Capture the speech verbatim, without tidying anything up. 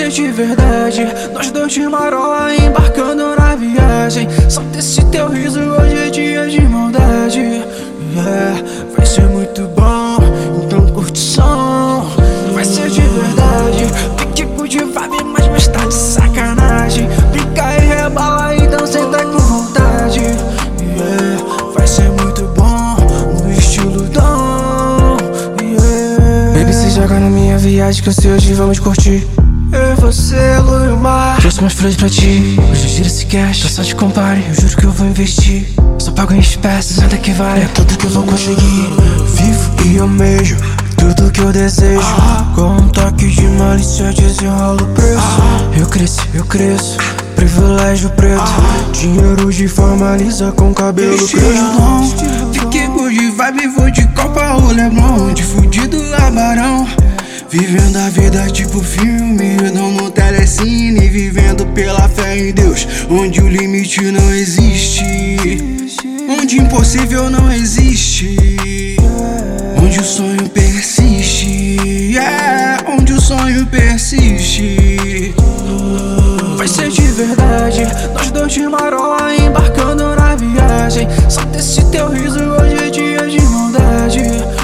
ser de verdade. Nós dois de marola embarcando na viagem. Solta esse teu riso, hoje é dia de maldade. Yeah, vai ser muito bom, então curte som. Vai ser de verdade, pique good vibe, mas mais tá de sacanagem. Brinca e rebala, então senta com vontade. Yeah, vai ser muito bom, no estilo Dom. Yeah. Baby, se joga na minha viagem que eu sei hoje vamos curtir. Eu e você, lua e o mar. Trouxe umas flores pra ti, hoje gira esse cash. Só te compare, eu juro que eu vou investir. Só pago em espécie, nada que vale. É tudo que eu vou conseguir. Vivo e almejo tudo que eu desejo. Com um toque de malícia desenrola o preço. Eu cresci, eu cresço, privilégio preto. Dinheiro de forma lisa com cabelo preto. Fique good vibe, vou de Copa o Leblon. De fudido a barão, vivendo a vida tipo filme, não no telecine. Vivendo pela fé em Deus, onde o limite não existe, onde impossível não existe, onde o sonho persiste, yeah, onde o sonho persiste. Vai ser de verdade, nós dois de marola embarcando na viagem. Solta esse teu riso, hoje é dia de maldade.